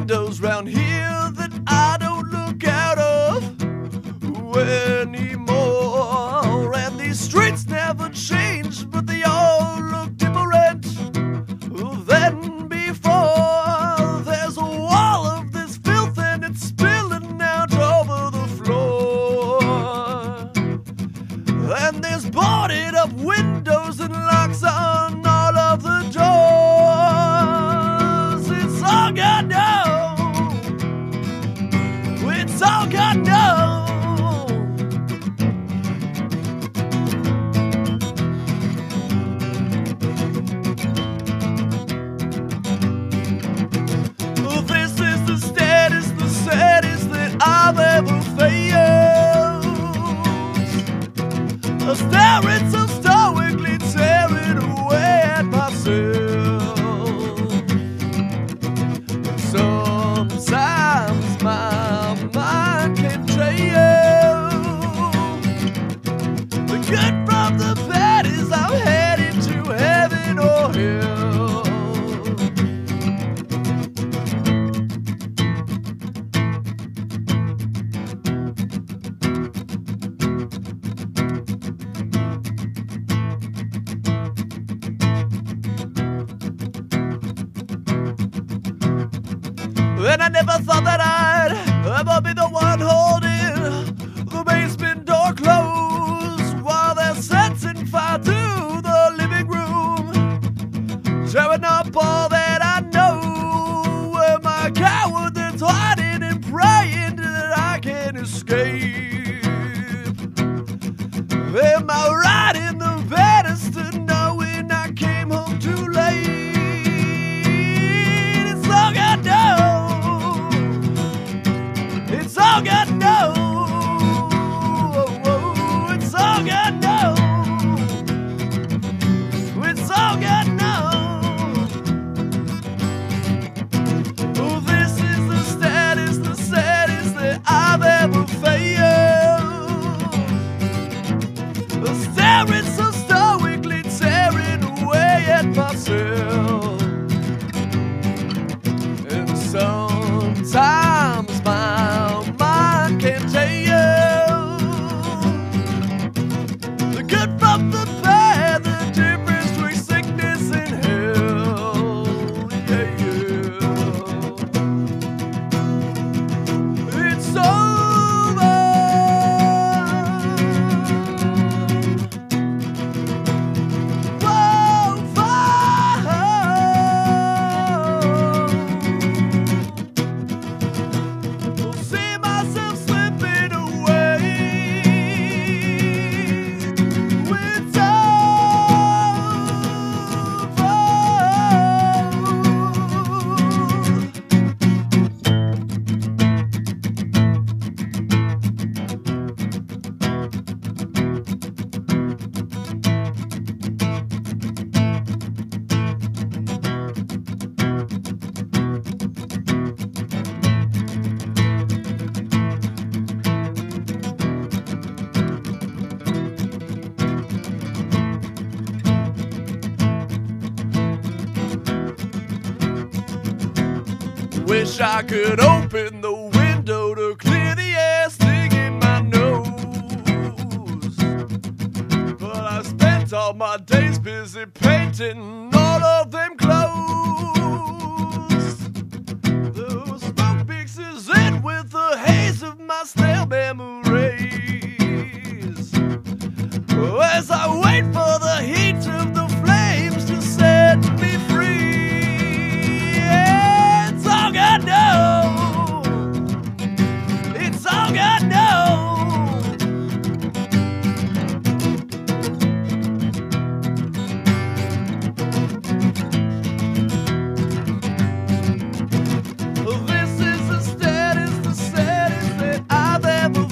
windows round here that I don't look out of anymore. And these streets never change, but they all look different than before. There's a wall of this filth and it's spilling out over the floor. And there's boarded up windows and locks on all of the doors. It's all gone now. It's all gone now. This is the saddest that I've ever faced. Staring so stoically, tearing away at myself. Sometimes my mind can trail the good from the bad as I'm heading to heaven or hell. And I never thought that I'd ever be the one holding the basement door closed while they're setting fire to the living room, tearing up all that I know. Am I a coward that's hiding and praying that I can escape? Am I right in the banister knowing I came home too late? It's all gone down. It's all gone now. It's all gone now. It's all gone now. Oh, this is the saddest that I've ever failed. Staring so stoically, tearing away at myself. And sometimes my mind can't tell the good from the bad, the difference between sickness and hell. Yeah, yeah. It's over. Whoa, see myself slipping away. It's wish I could open the window to clear the air stinging my nose. But I spent all my days busy painting all of them clothes. The smoke mixes in with the haze of my stale memories as I wait for the heat of the flames to set me free. It's all gone now. It's all gone now. This is the saddest that I've ever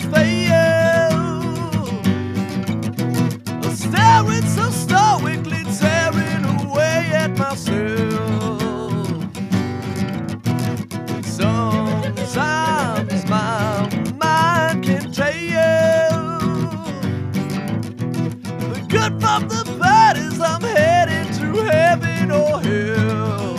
failed. Staring so stoically, tearing away at myself. Sometimes my mind can tell the good from the bad as I'm heading to heaven or hell.